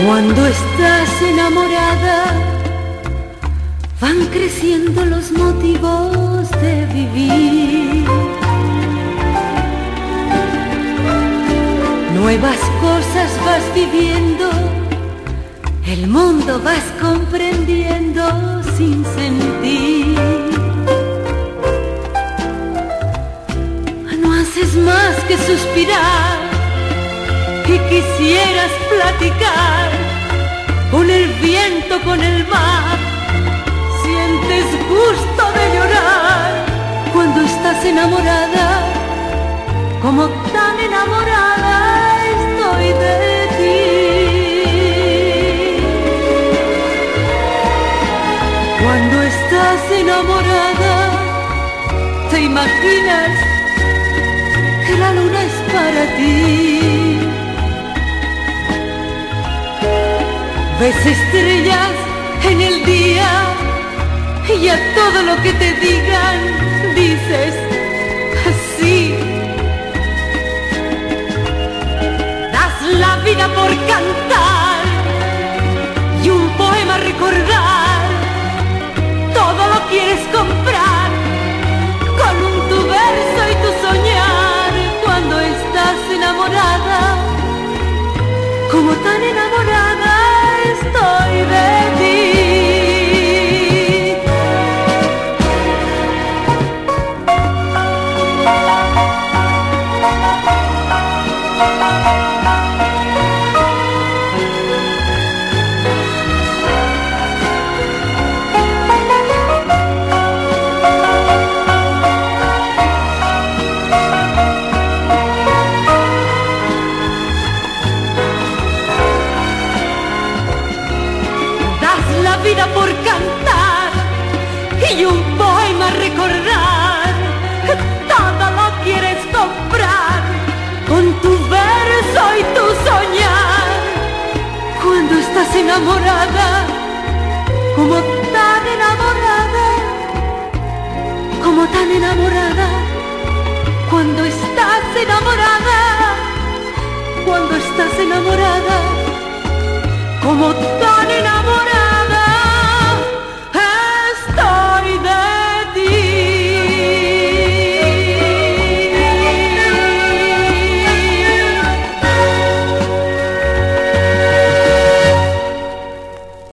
Cuando estás enamorada, van creciendo los motivos de vivir. Nuevas cosas vas viviendo, el mundo vas comprendiendo sin sentir. No haces más que suspirar y quisieras platicar con el viento, con el mar. Sientes gusto de llorar cuando estás enamorada, como tan enamorada estoy de ti. Cuando estás enamorada, te imaginas que la luna es para ti. Ves estrellas en el día y a todo lo que te digan dices así. Das la vida por cantar y un poema recordar. Todo lo quieres comprar con tu verso y tu soñar. Cuando estás enamorada, como tan enamorada estoy de ti. Vida por cantar y un poema recordar. Todo lo quieres comprar con tu verso y tu soñar. Cuando estás enamorada, como tan enamorada, como tan enamorada. Cuando estás enamorada, cuando estás enamorada, como tan enamorada.